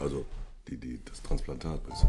Also das Transplantat, weißt du.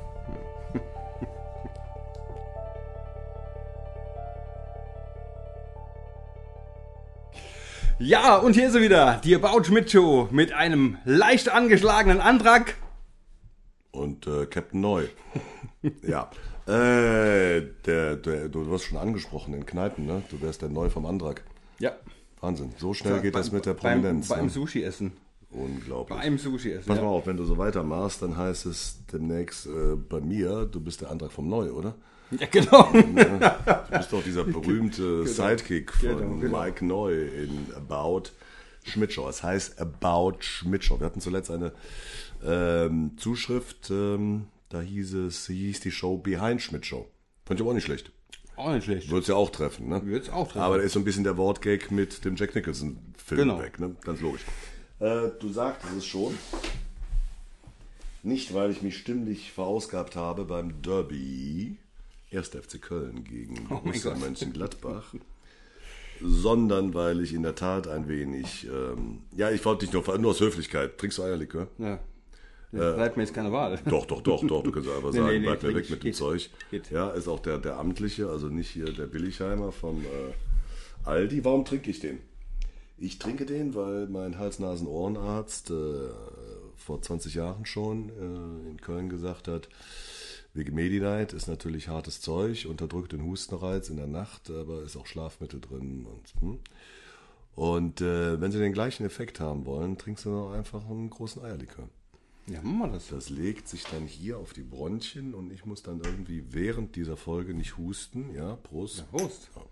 Ja, und hier ist sie wieder, die About Schmidt Show mit einem leicht angeschlagenen Antrag. Und Captain Neu. Ja. Du wirst schon angesprochen in Kneipen, ne? Du wärst der Neu vom Antrag. Ja. Wahnsinn. So schnell geht das mit der Prominenz. Beim Ne? Sushi-Essen. Unglaublich. Beim Sushi-Essen. Pass mal auf, wenn du so weitermachst, dann heißt es demnächst bei mir, du bist der Antrag vom Neu, oder? Ja, genau. Du bist doch dieser berühmte Sidekick von Mike Neu in About Schmidt Show. Es heißt About Schmidt Show. Wir hatten zuletzt eine Zuschrift, da hieß die Show Behind Schmidt Show. Fand ich aber auch nicht schlecht. Auch nicht schlecht. Würdest ja auch treffen, ne? Würd's auch treffen. Aber da ist so ein bisschen der Wortgag mit dem Jack Nicholson-Film weg, ne? Ganz logisch. Du sagtest es schon. Nicht, weil ich mich stimmlich verausgabt habe beim Derby 1. FC Köln gegen Borussia Mönchengladbach, sondern weil ich in der Tat ein wenig, ich wollte dich nur aus Höflichkeit. Trinkst du Eierlikör? Ja. Bleibt mir jetzt keine Wahl. Doch. Du kannst einfach sagen, bleib mir weg mit dem Zeug. Geht. Ja, ist auch der amtliche, also nicht hier der Billigheimer vom Aldi. Warum trinke ich den? Ich trinke den, weil mein Hals-Nasen-Ohrenarzt vor 20 Jahren schon in Köln gesagt hat, Vegimedi-Night ist natürlich hartes Zeug, unterdrückt den Hustenreiz in der Nacht, aber ist auch Schlafmittel drin. Und wenn Sie den gleichen Effekt haben wollen, trinkst du noch einfach einen großen Eierlikör. Ja, machen wir das. Das legt sich dann hier auf die Bronchien und ich muss dann irgendwie während dieser Folge nicht husten. Ja, Prost. Ja, Prost. Ja.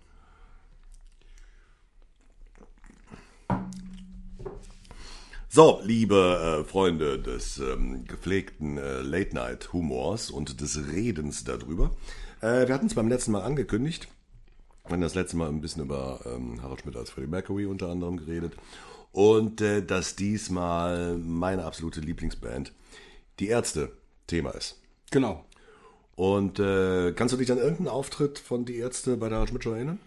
So, liebe Freunde des gepflegten Late-Night-Humors und des Redens darüber. Wir hatten es beim letzten Mal angekündigt. Wir haben das letzte Mal ein bisschen über Harald Schmidt als Freddie Mercury unter anderem geredet. Und dass diesmal meine absolute Lieblingsband, die Ärzte, Thema ist. Genau. Und kannst du dich an irgendeinen Auftritt von die Ärzte bei der Harald Schmidt Show erinnern?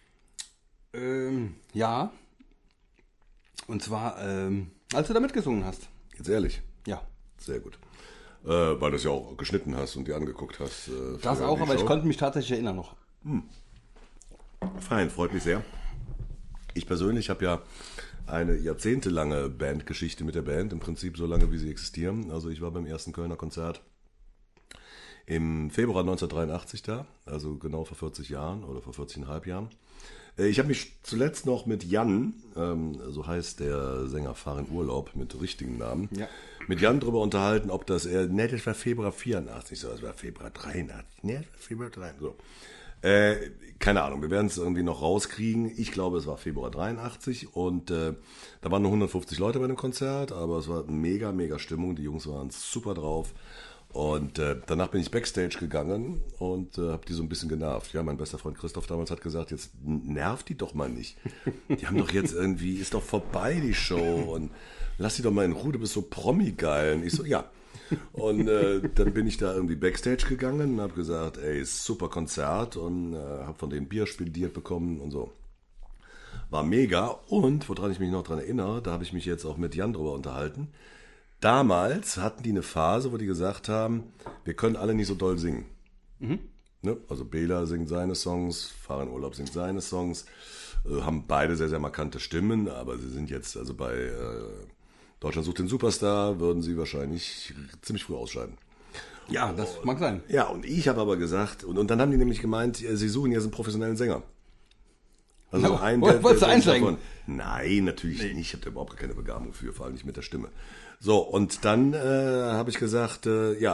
Ja. Und zwar, als du da mitgesungen hast. Jetzt ehrlich? Ja. Sehr gut. Weil du es ja auch geschnitten hast und dir angeguckt hast. Das auch, aber ich konnte mich tatsächlich erinnern noch. Fein, freut mich sehr. Ich persönlich habe ja eine jahrzehntelange Bandgeschichte mit der Band, im Prinzip so lange, wie sie existieren. Also ich war beim ersten Kölner Konzert im Februar 1983 da, also genau vor 40 Jahren oder vor 40,5 Jahren. Ich habe mich zuletzt noch mit Jan, so heißt der Sänger Fahr in Urlaub mit richtigen Namen, mit Jan darüber unterhalten, ob das das war Februar 84, so, das war Februar 83, das war Februar 83, so. Keine Ahnung, wir werden es irgendwie noch rauskriegen. Ich glaube, es war Februar 83 und da waren nur 150 Leute bei dem Konzert, aber es war mega, mega Stimmung. Die Jungs waren super drauf. Und danach bin ich Backstage gegangen und habe die so ein bisschen genervt. Ja, mein bester Freund Christoph damals hat gesagt, jetzt nervt die doch mal nicht. Die haben doch jetzt irgendwie, ist doch vorbei die Show und lass die doch mal in Ruhe, du bist so Promi-geil. Und ich so, ja. Und dann bin ich da irgendwie Backstage gegangen und habe gesagt, ey, super Konzert und habe von denen Bier spendiert bekommen und so. War mega und, woran ich mich noch dran erinnere, da habe ich mich jetzt auch mit Jan drüber unterhalten. Damals hatten die eine Phase, wo die gesagt haben, wir können alle nicht so doll singen. Ne? Also Bela singt seine Songs, Fahr in Urlaub singt seine Songs, haben beide sehr, sehr markante Stimmen, aber sie sind jetzt, also bei Deutschland sucht den Superstar, würden sie wahrscheinlich ziemlich früh ausscheiden. Ja, das mag sein. Ja, und ich habe aber gesagt, und dann haben die nämlich gemeint, sie suchen jetzt einen professionellen Sänger. Also No, einen, wolltest du einsteigen? Nein, natürlich nicht. Ich habe da überhaupt keine Begabung für, vor allem nicht mit der Stimme. So, und dann habe ich gesagt, ist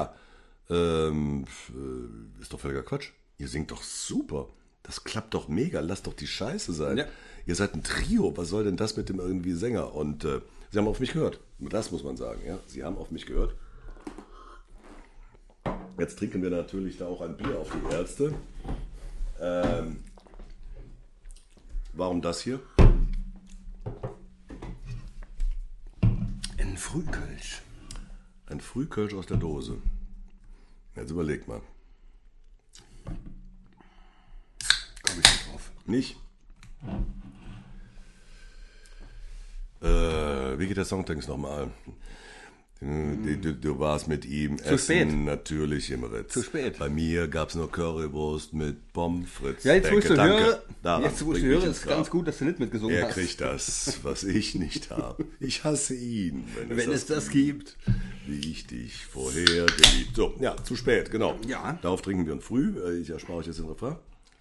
doch völliger Quatsch. Ihr singt doch super. Das klappt doch mega. Lasst doch die Scheiße sein. Ja. Ihr seid ein Trio. Was soll denn das mit dem irgendwie Sänger? Und sie haben auf mich gehört. Das muss man sagen. Ja, sie haben auf mich gehört. Jetzt trinken wir natürlich da auch ein Bier auf die Ärzte. Warum das hier? Ein Frühkölsch. Ein Frühkölsch aus der Dose. Jetzt überleg mal. Komm ich nicht drauf. Nicht? Wie geht der Songtext nochmal? Du warst mit ihm Zu essen, spät. natürlich im Ritz. Zu spät. Bei mir gab es nur Currywurst mit Pommes frites. Ja, jetzt wo ich so höre, Daran jetzt wo ich bring mich höre, ins ist Grab. ganz gut, dass du nicht mitgesungen Er hast. kriegt das, was ich nicht habe. Ich hasse ihn, Wenn es das gibt. wie ich dich vorher geliebt. So, ja, zu spät, genau. Ja. Darauf trinken wir uns früh. Ich erspare euch jetzt den Refrain.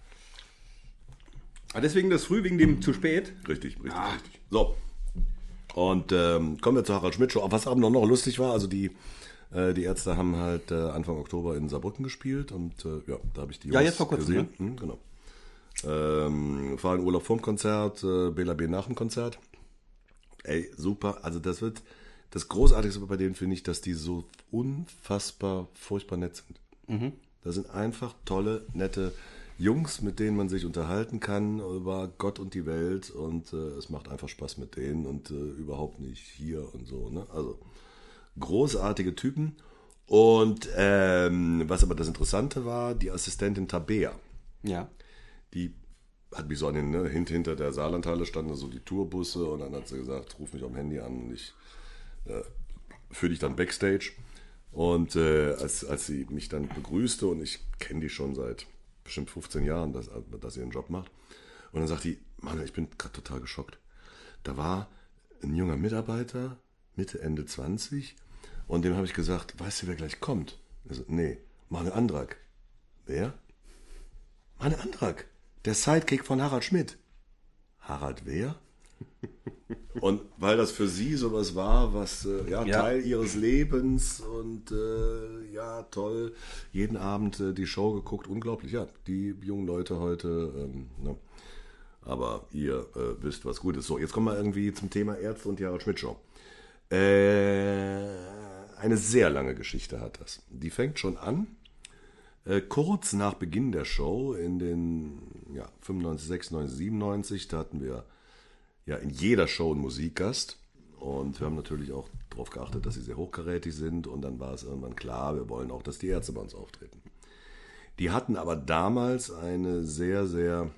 Ah, deswegen das früh, wegen dem zu spät. Richtig. So. Und kommen wir zur Harald Schmidt Show. Was aber noch lustig war, also die Ärzte haben halt Anfang Oktober in Saarbrücken gespielt und da habe ich die Jungs jetzt vor kurzem, gesehen. Genau. War in Urlaub vorm Konzert, Bela B nach dem Konzert. Ey, super. Also das Großartigste bei denen finde ich, dass die so unfassbar furchtbar nett sind. Das sind einfach tolle, nette Jungs, mit denen man sich unterhalten kann über Gott und die Welt und es macht einfach Spaß mit denen und überhaupt nicht hier und so. Ne? Also großartige Typen. Und was aber das Interessante war, die Assistentin Tabea, Ja. die hat mich so an den, hinter der Saarlandhalle standen so die Tourbusse und dann hat sie gesagt, ruf mich am Handy an und ich führe dich dann Backstage. Und als sie mich dann begrüßte und ich kenne die schon seit bestimmt 15 Jahren, dass sie ihren Job macht. Und dann sagt die, Mann, ich bin gerade total geschockt. Da war ein junger Mitarbeiter, Mitte, Ende 20 und dem habe ich gesagt, weißt du, wer gleich kommt? Er so, nee, Mane Andrak. Wer? Mane Andrak, der Sidekick von Harald Schmidt. Harald wer? Und weil das für sie sowas war, was Teil ihres Lebens und toll, jeden Abend die Show geguckt, unglaublich, ja, die jungen Leute heute, aber ihr wisst, was gut ist. So, jetzt kommen wir irgendwie zum Thema Ärzte und die Harald Schmidt Show. Eine sehr lange Geschichte hat das. Die fängt schon an, kurz nach Beginn der Show in den 95, 96, 97, da hatten wir in jeder Show einen Musikgast und wir haben natürlich auch darauf geachtet, dass sie sehr hochkarätig sind und dann war es irgendwann klar, wir wollen auch, dass die Ärzte bei uns auftreten. Die hatten aber damals eine sehr, sehr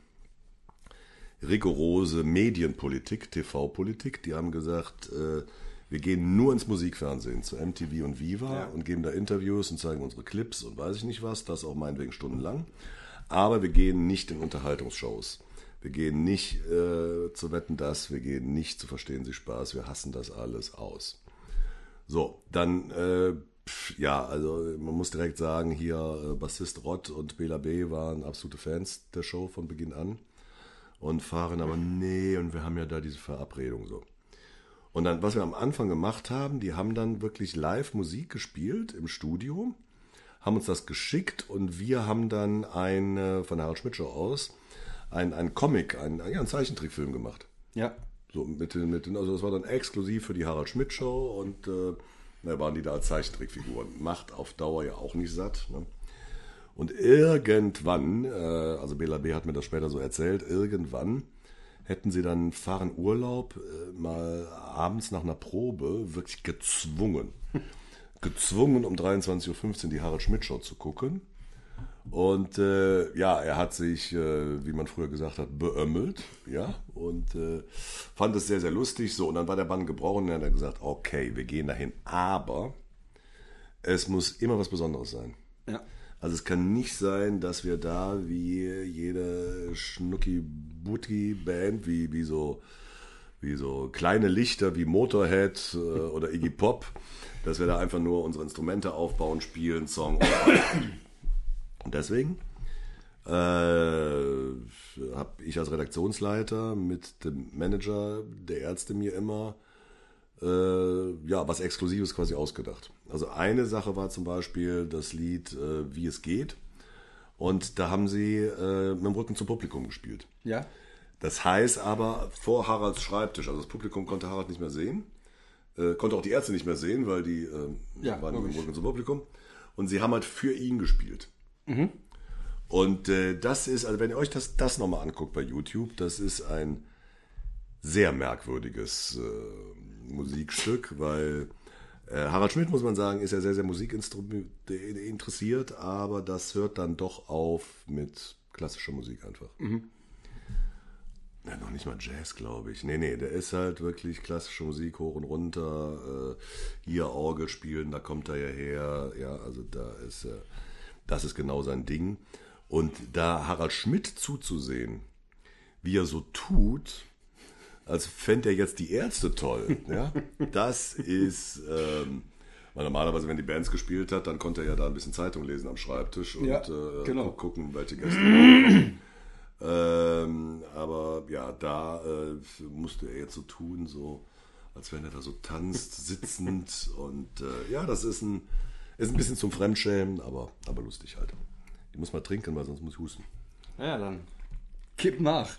rigorose Medienpolitik, TV-Politik. Die haben gesagt, wir gehen nur ins Musikfernsehen, zu MTV und Viva und geben da Interviews und zeigen unsere Clips und weiß ich nicht was, das auch meinetwegen stundenlang. Aber wir gehen nicht in Unterhaltungsshows. Wir gehen nicht zu Wetten, dass, wir gehen nicht zu Verstehen Sie Spaß, wir hassen das alles aus. So, dann, also man muss direkt sagen, hier Bassist Rott und Bela B. waren absolute Fans der Show von Beginn an und fahren aber, nee, und wir haben ja da diese Verabredung so. Und dann, was wir am Anfang gemacht haben, die haben dann wirklich live Musik gespielt im Studio, haben uns das geschickt und wir haben dann von der Harald Schmidt Show aus ein Comic, einen Zeichentrickfilm gemacht. Ja. So also das war dann exklusiv für die Harald Schmidt Show und da waren die da als Zeichentrickfiguren. Macht auf Dauer ja auch nicht satt. Ne? Und irgendwann, also Bela B. hat mir das später so erzählt, irgendwann hätten sie dann fahren Urlaub mal abends nach einer Probe wirklich gezwungen um 23.15 Uhr die Harald Schmidt Show zu gucken. Und er hat sich, wie man früher gesagt hat, beömmelt, und fand es sehr, sehr lustig. So, und dann war der Bann gebrochen und er hat gesagt, okay, wir gehen dahin, aber es muss immer was Besonderes sein. Ja. Also es kann nicht sein, dass wir da wie jede Schnucki-Butti-Band, wie so kleine Lichter wie Motorhead oder Iggy Pop, dass wir da einfach nur unsere Instrumente aufbauen, spielen, Song. Und deswegen habe ich als Redaktionsleiter mit dem Manager der Ärzte mir immer was Exklusives quasi ausgedacht. Also eine Sache war zum Beispiel das Lied Wie es geht und da haben sie mit dem Rücken zum Publikum gespielt. Ja. Das heißt aber vor Haralds Schreibtisch, also das Publikum konnte Harald nicht mehr sehen, konnte auch die Ärzte nicht mehr sehen, weil die waren mit dem Rücken zum Publikum und sie haben halt für ihn gespielt. Mhm. Und das ist, also wenn ihr euch das nochmal anguckt bei YouTube, das ist ein sehr merkwürdiges Musikstück, weil Harald Schmidt, muss man sagen, ist ja sehr, sehr musikinteressiert, aber das hört dann doch auf mit klassischer Musik einfach. Mhm. Ja, noch nicht mal Jazz, glaube ich. Nee, der ist halt wirklich klassische Musik, hoch und runter. Hier Orgel spielen, da kommt er ja her. Ja, also das ist genau sein Ding. Und da Harald Schmidt zuzusehen, wie er so tut, als fände er jetzt die Ärzte toll. Ja, das ist... weil normalerweise, wenn die Bands gespielt hat, dann konnte er ja da ein bisschen Zeitung lesen am Schreibtisch und genau. gucken, welche Gäste. Aber ja, da musste er jetzt so tun, so als wenn er da so tanzt, sitzend. Und ja, das ist ein bisschen zum Fremdschämen, aber lustig halt. Ich muss mal trinken, weil sonst muss ich husten. Ja, dann kipp nach.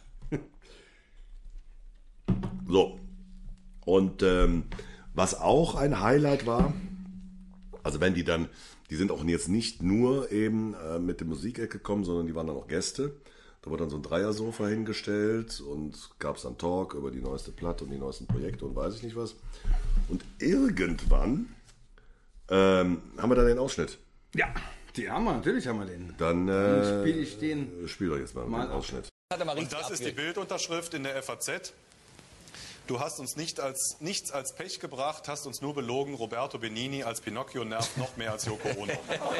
So. Und was auch ein Highlight war, also wenn die sind auch jetzt nicht nur eben mit der Musikecke gekommen, sondern die waren dann auch Gäste. Da wurde dann so ein Dreiersofa hingestellt und gab es dann Talk über die neueste Platte und die neuesten Projekte und weiß ich nicht was. Und irgendwann haben wir dann den Ausschnitt. Ja, natürlich haben wir den. Dann spiele ich den. Spiel doch jetzt mal den Ausschnitt. Und das ist die Bildunterschrift in der FAZ. Du hast uns nichts als Pech gebracht, hast uns nur belogen. Roberto Benigni als Pinocchio nervt noch mehr als Yoko Ono.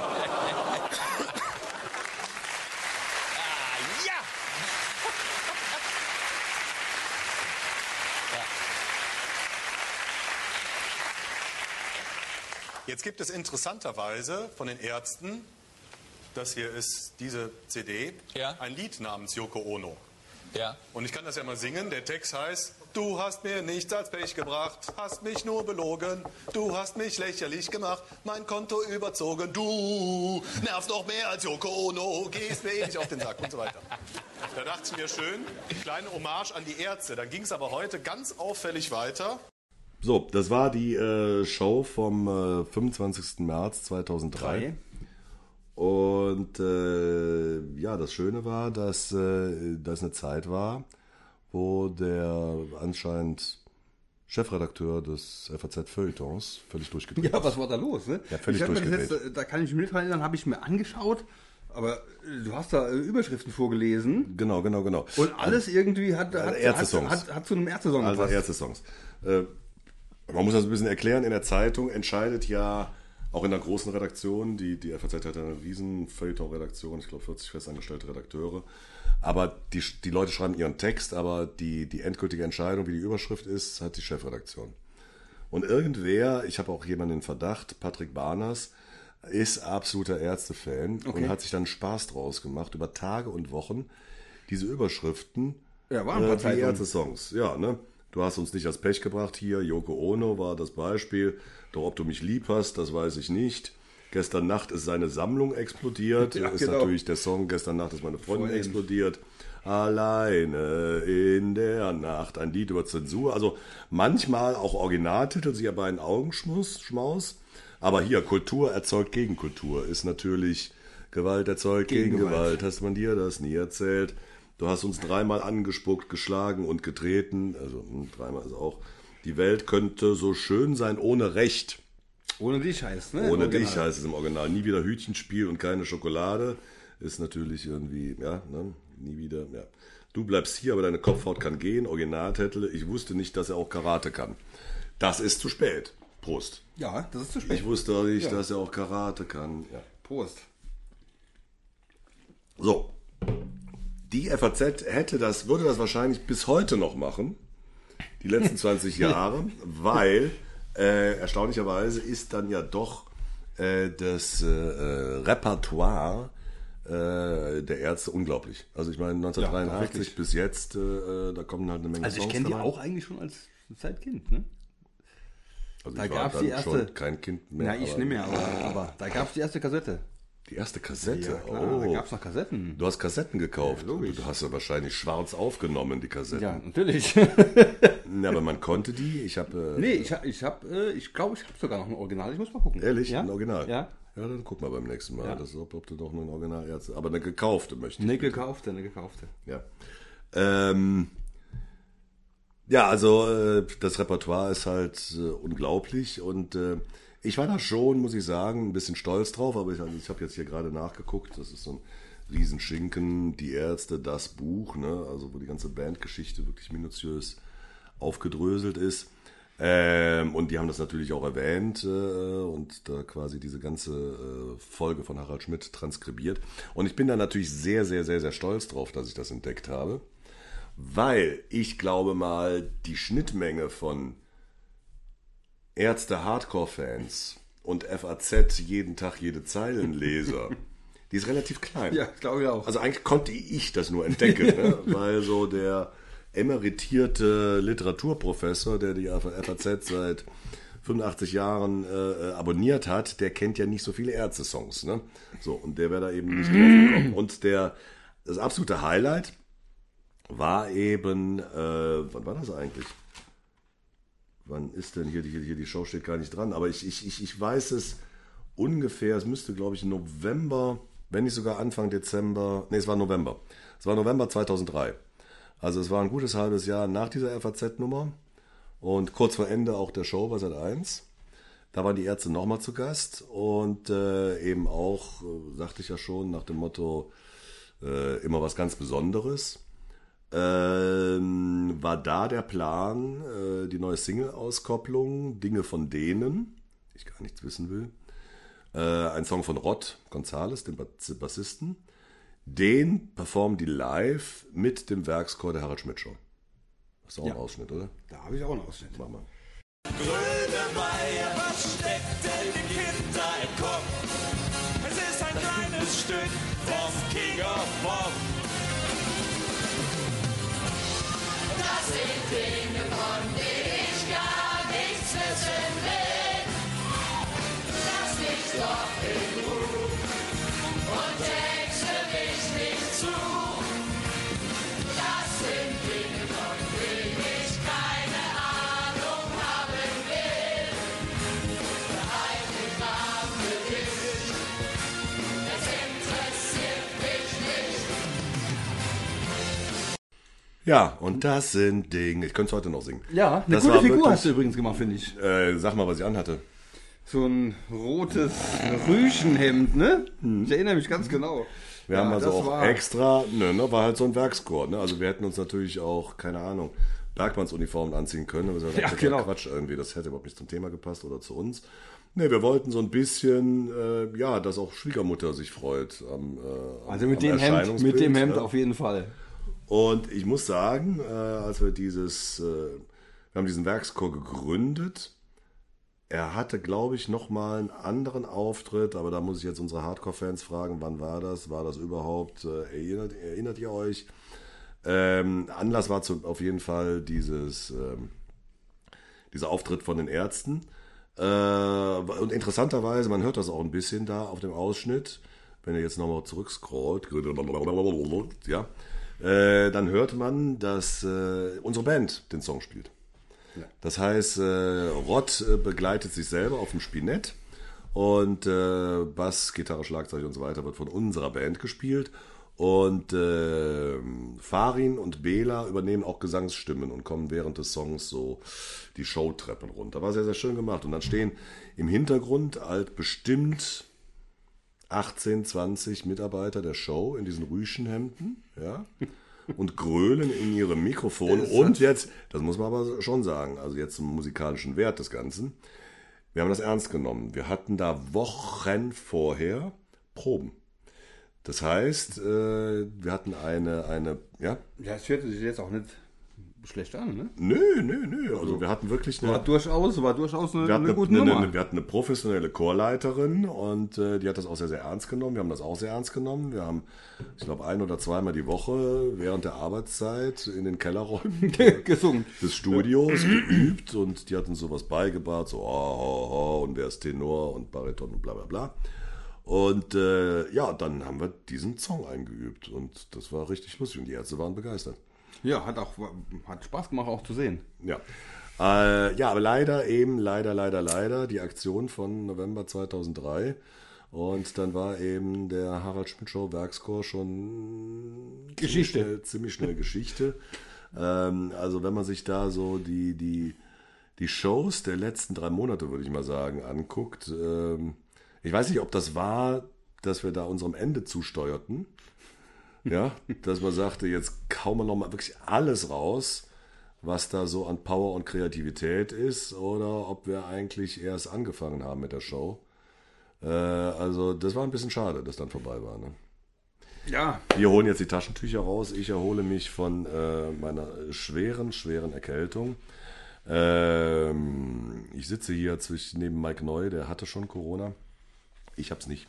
Jetzt gibt es interessanterweise von den Ärzten, das hier ist diese CD, ein Lied namens Yoko Ono. Ja. Und ich kann das ja mal singen. Der Text heißt: Du hast mir nichts als Pech gebracht, hast mich nur belogen, du hast mich lächerlich gemacht, mein Konto überzogen, du nervst noch mehr als Yoko Ono, gehst mir ewig auf den Sack und so weiter. Da dachte ich mir, schön, kleine Hommage an die Ärzte. Dann ging es aber heute ganz auffällig weiter. So, das war die Show vom 25. März 2003. Und ja, das Schöne war, dass das eine Zeit war, wo der anscheinend Chefredakteur des FAZ-Feuilletons völlig durchgedreht ist. Ja, was war da los? Ne? Ja, völlig durchgedreht. Da kann ich mich nicht erinnern, habe ich mir angeschaut, aber du hast da Überschriften vorgelesen. Genau. Und alles irgendwie hat zu einem Ärzte-Song gepasst. Also Ärzte-Songs. Man muss das ein bisschen erklären, in der Zeitung entscheidet ja, auch in der großen Redaktion, die FAZ hat eine riesen Feuilleton-Redaktion, ich glaube 40 festangestellte Redakteure, aber die Leute schreiben ihren Text, aber die endgültige Entscheidung, wie die Überschrift ist, hat die Chefredaktion. Und irgendwer, ich habe auch jemanden in Verdacht, Patrick Barners, ist absoluter Ärzte-Fan und hat sich dann Spaß draus gemacht, über Tage und Wochen diese Überschriften, die Ärzte-Songs, ja, ne? Du hast uns nicht als Pech gebracht hier, Yoko Ono war das Beispiel, doch ob du mich lieb hast, das weiß ich nicht. Gestern Nacht ist seine Sammlung explodiert, ist natürlich der Song, gestern Nacht ist meine Freundin explodiert. Alleine in der Nacht, ein Lied über Zensur, also manchmal auch Originaltitel, sich aber ein Augenschmaus, aber hier, Kultur erzeugt Gegenkultur, ist natürlich Gewalt erzeugt gegen Gewalt, hast man dir das nie erzählt. Du hast uns dreimal angespuckt, geschlagen und getreten. Also dreimal ist auch. Die Welt könnte so schön sein ohne Recht. Ohne dich heißt, ne? Ohne dich heißt es im Original. Nie wieder Hütchenspiel und keine Schokolade. Ist natürlich irgendwie, ja, ne? Nie wieder, ja. Du bleibst hier, aber deine Kopfhaut kann gehen. Originaltitel. Ich wusste nicht, dass er auch Karate kann. Das ist zu spät. Prost. Ja, das ist zu spät. Ich wusste auch nicht, dass er auch Karate kann. Ja. Prost. So. Die FAZ würde das wahrscheinlich bis heute noch machen, die letzten 20 Jahre, weil erstaunlicherweise ist dann ja doch das Repertoire der Ärzte unglaublich. Also ich meine 1983 bis jetzt, da kommen halt eine Menge Songs. Also ich kenne die auch eigentlich schon als Zeitkind, ne? Also da ich war gab's dann die erste, schon kein Kind mehr. Ja, ich nicht mehr, aber da gab es die erste Kassette. Die erste Kassette? Ja, klar, da gab es noch Kassetten. Du hast Kassetten gekauft. Ja, logisch. Du hast ja wahrscheinlich schwarz aufgenommen, die Kassetten. Ja, natürlich. Ja, aber man konnte die. Ich glaube, ich habe sogar noch ein Original. Ich muss mal gucken. Ehrlich? Ja? Ein Original? Ja. Ja, dann guck mal beim nächsten Mal, Ja. ob du doch ein Original Ärzte. Aber eine gekaufte möchte ich. Eine bitte. gekaufte. Ja. Ja, also das Repertoire ist halt unglaublich und ich war da schon, muss ich sagen, ein bisschen stolz drauf, aber ich habe jetzt hier gerade nachgeguckt, das ist so ein Riesenschinken, die Ärzte, das Buch, ne? Also wo die ganze Bandgeschichte wirklich minutiös aufgedröselt ist. Und die haben das natürlich auch erwähnt und da quasi diese ganze Folge von Harald Schmidt transkribiert. Und ich bin da natürlich sehr, sehr, sehr, sehr stolz drauf, dass ich das entdeckt habe, weil ich glaube mal, die Schnittmenge von Ärzte-Hardcore-Fans und FAZ jeden Tag, jede Zeilenleser, die ist relativ klein. Ja, glaube ich auch. Also eigentlich konnte ich das nur entdecken, ne? Weil so der emeritierte Literaturprofessor, der die FAZ seit 85 Jahren abonniert hat, der kennt ja nicht so viele Ärzte-Songs. Ne? So, und der wäre da eben nicht drauf gekommen. Und das absolute Highlight war eben, wann war das eigentlich? Wann ist denn hier die Show steht gar nicht dran, aber ich weiß es ungefähr, es müsste glaube ich November, wenn nicht sogar Anfang Dezember, es war November. Es war November 2003. Also es war ein gutes halbes Jahr nach dieser FAZ-Nummer und kurz vor Ende auch der Show bei Sat.1. Da waren die Ärzte nochmal zu Gast und eben auch, sagte ich ja schon, nach dem Motto immer was ganz Besonderes. War da der Plan, die neue Single-Auskopplung, Dinge von denen, ich gar nichts wissen will, ein Song von Rod González, dem Bassisten, den performen die live mit dem Werkschor der Harald Schmidt Show. Das ist auch ein Ausschnitt, oder? Da habe ich auch einen Ausschnitt. Mach mal. Grönemeyer, was steckt denn dem Kind da im Kopf? Es ist ein kleines Stück vom King of Pop. Das sind Dinge, von denen ich gar nichts wissen will. Lass mich doch in Ruhe und texte mich nicht zu. Das sind Dinge, von denen ich keine Ahnung haben will. Behalt den Kram für dich, es interessiert mich nicht. Ja, und das sind Dinge, ich könnte es heute noch singen. Ja, eine Das gute war Figur wirklich- hast du übrigens gemacht, finde ich. Sag mal, was ich anhatte. So ein rotes Rüschenhemd, ne? Ich erinnere mich ganz genau. Wir haben also das auch war- extra, war halt so ein Werkschor. Ne? Also wir hätten uns natürlich auch, keine Ahnung, Bergmannsuniformen anziehen können. Aber das Ja, ist genau. Quatsch irgendwie, das hätte überhaupt nicht zum Thema gepasst oder zu uns. Ne, wir wollten so ein bisschen, dass auch Schwiegermutter sich freut Also mit am dem Hemd, Erscheinungsbild, auf jeden Fall. Und ich muss sagen, als wir wir haben diesen Werkschor gegründet. Er hatte, glaube ich, nochmal einen anderen Auftritt, aber da muss ich jetzt unsere Hardcore-Fans fragen, wann war das? War das überhaupt? Erinnert ihr euch? Anlass war auf jeden Fall dieser Auftritt von den Ärzten. Und interessanterweise, man hört das auch ein bisschen da auf dem Ausschnitt, wenn ihr jetzt nochmal zurückscrollt, ja, dann hört man, dass unsere Band den Song spielt. Das heißt, Rod begleitet sich selber auf dem Spinett und Bass, Gitarre, Schlagzeug und so weiter wird von unserer Band gespielt und Farin und Bela übernehmen auch Gesangsstimmen und kommen während des Songs so die Showtreppen runter. War sehr, sehr schön gemacht. Und dann stehen im Hintergrund bestimmt 18, 20 Mitarbeiter der Show in diesen Rüschenhemden, ja, und grölen in ihre Mikrofone. Und jetzt, das muss man aber schon sagen, also jetzt zum musikalischen Wert des Ganzen, wir haben das ernst genommen. Wir hatten da Wochen vorher Proben. Das heißt, wir hatten eine, ja? Ja, es hört sich jetzt auch nicht schlecht an, ne? Nö. Also wir hatten wirklich War durchaus eine gute wir Nummer. hatten eine professionelle Chorleiterin und die hat das auch sehr, sehr ernst genommen. Wir haben das auch sehr ernst genommen. Wir haben, ich glaube, 1 oder 2-mal die Woche während der Arbeitszeit in den Kellerräumen Gesungen. des Studios geübt und die hat uns sowas beigebracht, so und wer ist Tenor und Bariton und bla bla bla. Und dann haben wir diesen Song eingeübt und das war richtig lustig und die Ärzte waren begeistert. Ja, hat Spaß gemacht auch zu sehen. Ja. Aber leider, die Aktion von November 2003. Und dann war eben der Harald Schmidt Show Werkschor schon ziemlich schnell Geschichte. Also wenn man sich da so die Shows der letzten 3 Monate, würde ich mal sagen, anguckt. Ich weiß nicht, ob das war dass wir da unserem Ende zusteuerten. Ja, dass man sagte, jetzt kauen wir nochmal wirklich alles raus, was da so an Power und Kreativität ist, oder ob wir eigentlich erst angefangen haben mit der Show. Also das war ein bisschen schade, dass dann vorbei war. Ne? Ja. Wir holen jetzt die Taschentücher raus. Ich erhole mich von meiner schweren Erkältung. Ich sitze hier neben Mike Neu, der hatte schon Corona. Ich hab's nicht.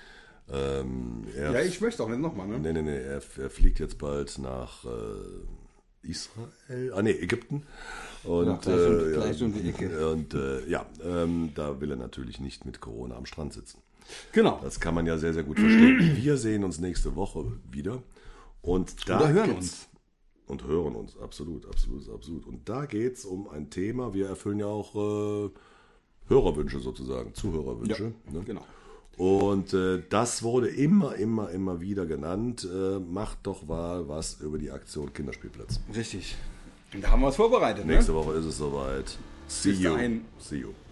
Ja, ich möchte auch nicht nochmal, ne? Nee, er fliegt jetzt bald nach Israel, Ägypten. Und, gleich um die Ecke. Und da will er natürlich nicht mit Corona am Strand sitzen. Genau. Das kann man ja sehr, sehr gut verstehen. Wir sehen uns nächste Woche wieder. Und da Oder hören uns. Und hören uns, absolut. Und da geht es um ein Thema, wir erfüllen ja auch Hörerwünsche sozusagen, Zuhörerwünsche. Ja, ne? genau. Und das wurde immer wieder genannt. Macht doch mal was über die Aktion Kinderspielplatz. Richtig. Und da haben wir es vorbereitet. Nächste Woche ist es soweit. See Bis you. dahin. See you.